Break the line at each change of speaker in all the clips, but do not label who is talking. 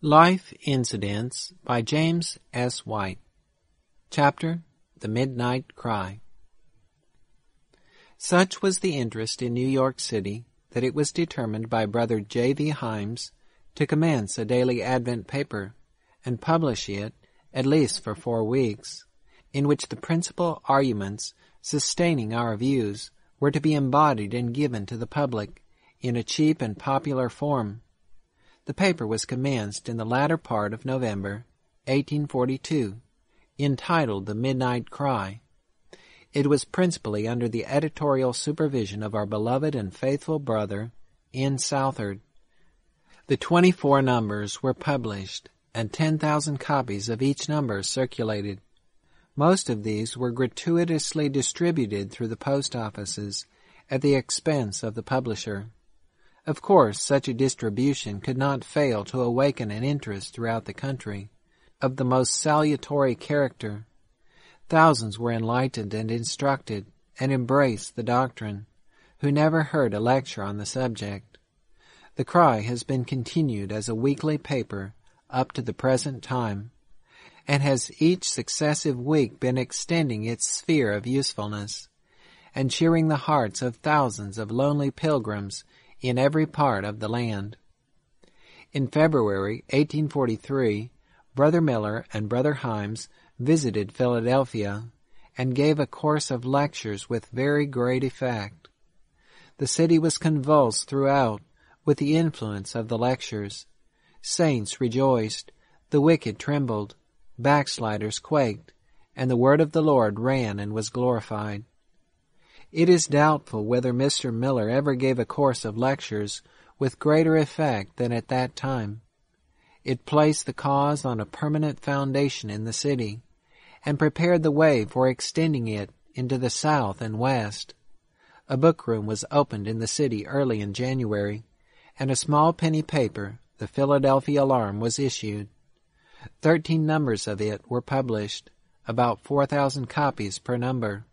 Life Incidents by James S. White. Chapter: The Midnight Cry. Such was the interest in New York City that it was determined by Brother J. V. Himes to commence a daily Advent paper and publish it, at least for 4 weeks, in which the principal arguments sustaining our views were to be embodied and given to the public in a cheap and popular form. The paper was commenced in the latter part of November, 1842, entitled The Midnight Cry. It was principally under the editorial supervision of our beloved and faithful brother, N. Southard. The 24 numbers were published, and 10,000 copies of each number circulated. Most of these were gratuitously distributed through the post offices at the expense of the publisher. Of course, such a distribution could not fail to awaken an interest throughout the country of the most salutary character. Thousands were enlightened and instructed, and embraced the doctrine, who never heard a lecture on the subject. The Cry has been continued as a weekly paper up to the present time, and has each successive week been extending its sphere of usefulness, and cheering the hearts of thousands of lonely pilgrims in every part of the land. In February 1843, Brother Miller and Brother Himes visited Philadelphia and gave a course of lectures with very great effect. The city was convulsed throughout with the influence of the lectures. Saints rejoiced, the wicked trembled, backsliders quaked, and the word of the Lord ran and was glorified. It is doubtful whether Mr. Miller ever gave a course of lectures with greater effect than at that time. It placed the cause on a permanent foundation in the city, and prepared the way for extending it into the South and West. A book room was opened in the city early in January, and a small penny paper, the Philadelphia Alarm, was issued. 13 numbers of it were published, about 4,000 copies per number.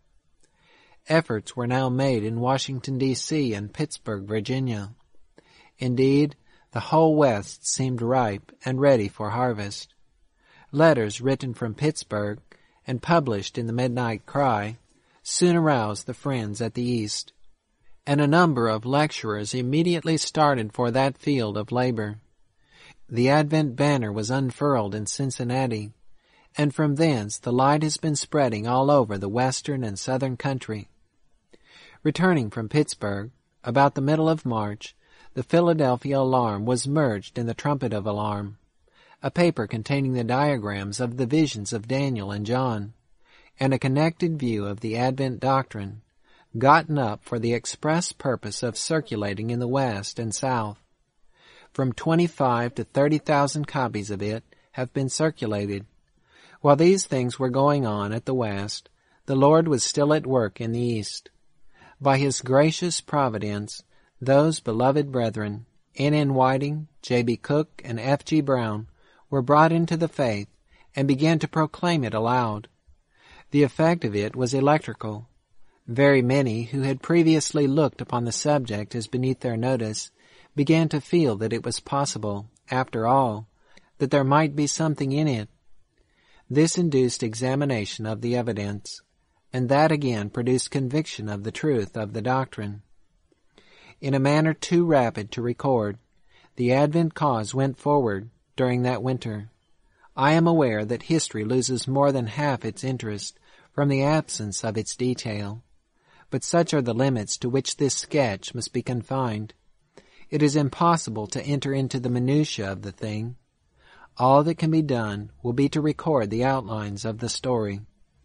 Efforts were now made in Washington, D.C. and Pittsburgh, Virginia. Indeed, the whole West seemed ripe and ready for harvest. Letters written from Pittsburgh and published in the Midnight Cry soon aroused the friends at the East, and a number of lecturers immediately started for that field of labor. The Advent banner was unfurled in Cincinnati, and from thence the light has been spreading all over the western and southern country. Returning from Pittsburgh, about the middle of March, the Philadelphia Alarm was merged in the Trumpet of Alarm, a paper containing the diagrams of the visions of Daniel and John, and a connected view of the Advent doctrine, gotten up for the express purpose of circulating in the West and South. From 25 to 30,000 copies of it have been circulated. While these things were going on at the West, the Lord was still at work in the East. By His gracious providence, those beloved brethren, N. N. Whiting, J. B. Cook, and F. G. Brown, were brought into the faith and began to proclaim it aloud. The effect of it was electrical. Very many who had previously looked upon the subject as beneath their notice began to feel that it was possible, after all, that there might be something in it. This induced examination of the evidence, and that again produced conviction of the truth of the doctrine. In a manner too rapid to record, the Advent cause went forward during that winter. I am aware that history loses more than half its interest from the absence of its detail, but such are the limits to which this sketch must be confined. It is impossible to enter into the minutiae of the thing. All that can be done will be to record the outlines of the story.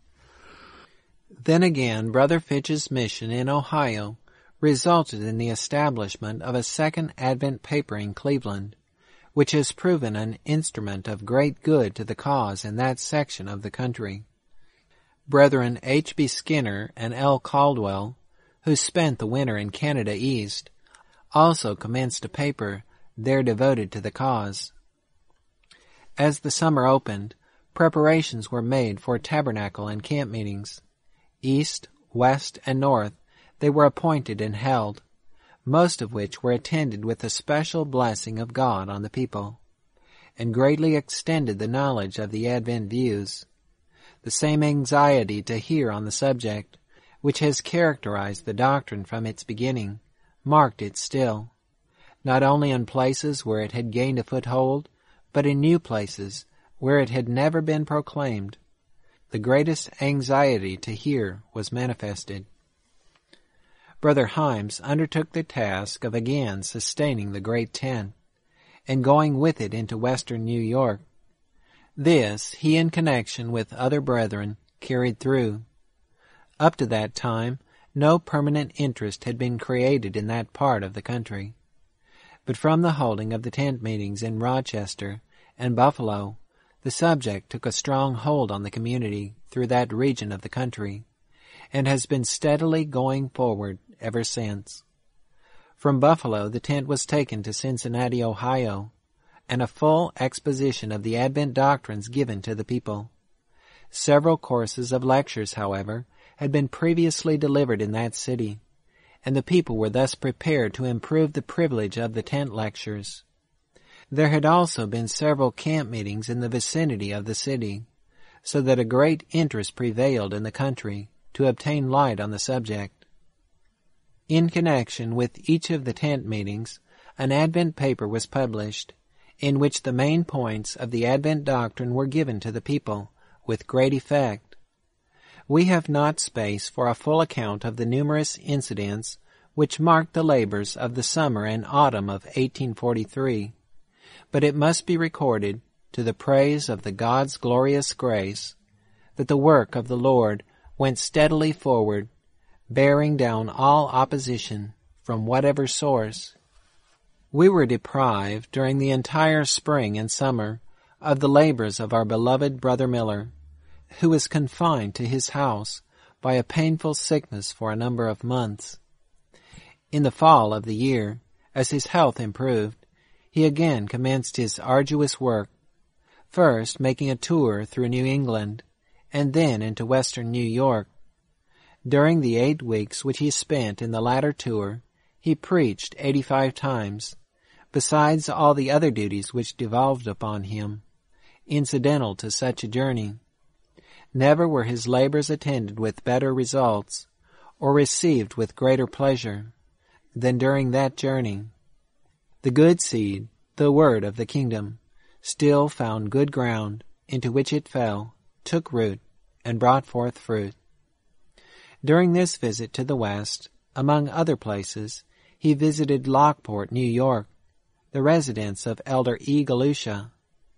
Then again, Brother Fitch's mission in Ohio resulted in the establishment of a second Advent paper in Cleveland, which has proven an instrument of great good to the cause in that section of the country. Brethren H. B. Skinner and L. Caldwell, who spent the winter in Canada East, also commenced a paper there devoted to the cause. As the summer opened, preparations were made for tabernacle and camp meetings. East, West, and North they were appointed and held, most of which were attended with a special blessing of God on the people. and greatly extended the knowledge of the Advent views. The same anxiety to hear on the subject, which has characterized the doctrine from its beginning, marked it still, not only in places where it had gained a foothold, but in new places where it had never been proclaimed. The greatest anxiety to hear was manifested. Brother Himes undertook the task of again sustaining the great tent, and going with it into western New York. This he, in connection with other brethren, carried through. Up to that time, no permanent interest had been created in that part of the country. But from the holding of the tent meetings in Rochester and Buffalo, the subject took a strong hold on the community through that region of the country, and has been steadily going forward ever since. From Buffalo the tent was taken to Cincinnati, Ohio, and a full exposition of the Advent doctrines given to the people. Several courses of lectures, however, had been previously delivered in that city, and the people were thus prepared to improve the privilege of the tent lectures. There had also been several camp meetings in the vicinity of the city, so that a great interest prevailed in the country to obtain light on the subject. In connection with each of the tent meetings, an Advent paper was published, in which the main points of the Advent doctrine were given to the people, with great effect. We have not space for a full account of the numerous incidents which marked the labors of the summer and autumn of 1843, but it must be recorded, to the praise of the God's glorious grace, that the work of the Lord went steadily forward, bearing down all opposition from whatever source. We were deprived during the entire spring and summer of the labors of our beloved Brother Miller, who was confined to his house by a painful sickness for a number of months. In the fall of the year, as his health improved, he again commenced his arduous work, first making a tour through New England, and then into western New York. During the 8 weeks which he spent in the latter tour, he preached 85 times, besides all the other duties which devolved upon him, incidental to such a journey. Never were his labors attended with better results, or received with greater pleasure, than during that journey. The good seed, the word of the kingdom, still found good ground, into which it fell, took root, and brought forth fruit. During this visit to the West, among other places, he visited Lockport, New York, the residence of Elder E. Galusha,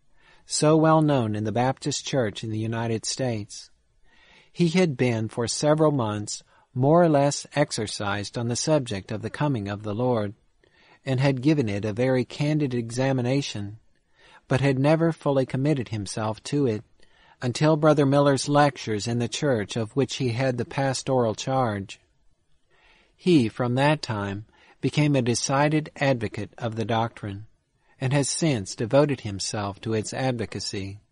so well known in the Baptist Church in the United States. He had been for several months more or less exercised on the subject of the coming of the Lord, and had given it a very candid examination, but had never fully committed himself to it until Brother Miller's lectures in the church of which he had the pastoral charge. He, from that time, became a decided advocate of the doctrine, and has since devoted himself to its advocacy.